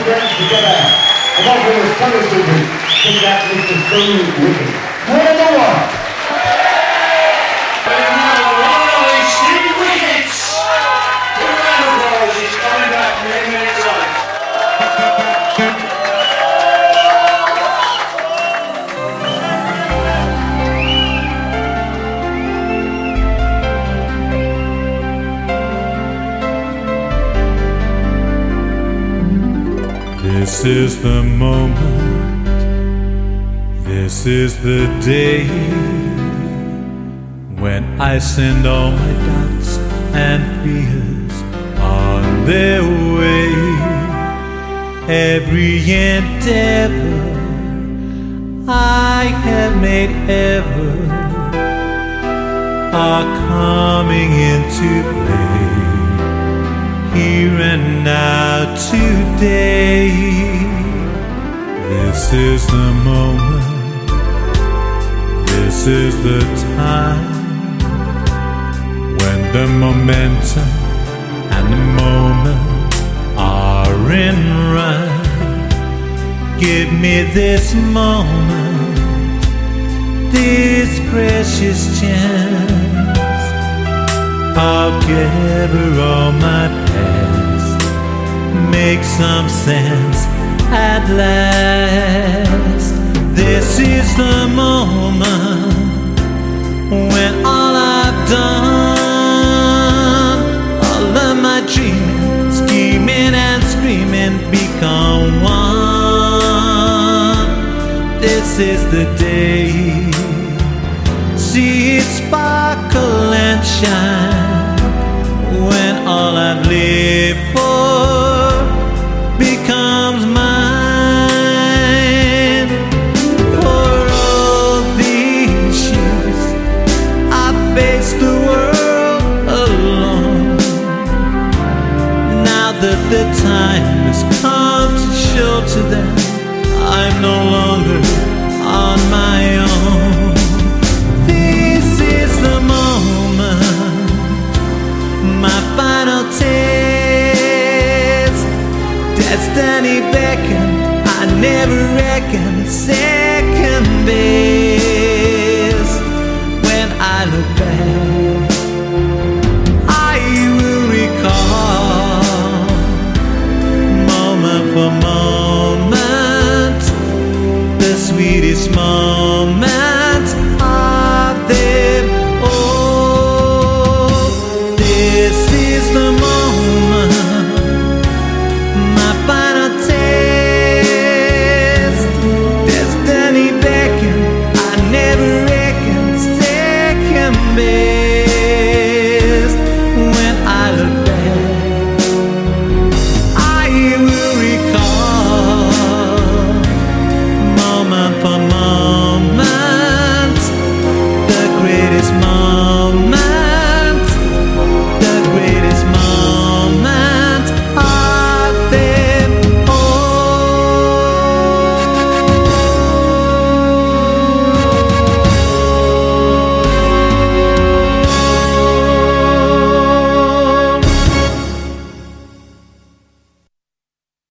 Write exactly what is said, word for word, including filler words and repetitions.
friends together. And what will the Sunday students think that Mister Steve Wicked? What in the world? And now, one of these Steve Wickets! Two round of applause, he's coming back in a minute's time. This is the moment, this is the day when I send all my doubts and fears on their way. Every endeavor I have made ever are coming into play. Here and now today, this is the moment, this is the time when the momentum and the moment are in rhyme. Give me this moment, this precious chance. I'll gather all my past, make some sense at last. This is the moment when all I've done, all of my dreaming, scheming and screaming become one. This is the day, see it sparkle and shine, when all I've lived for becomes mine. For all these years I faced the world alone. Now that the time has come to show to them I'm no longer on my own. This is the moment, my final test. Destiny beckoned, I never reckoned second best. When I look back, I will recall, moment for moment, the sweetest moment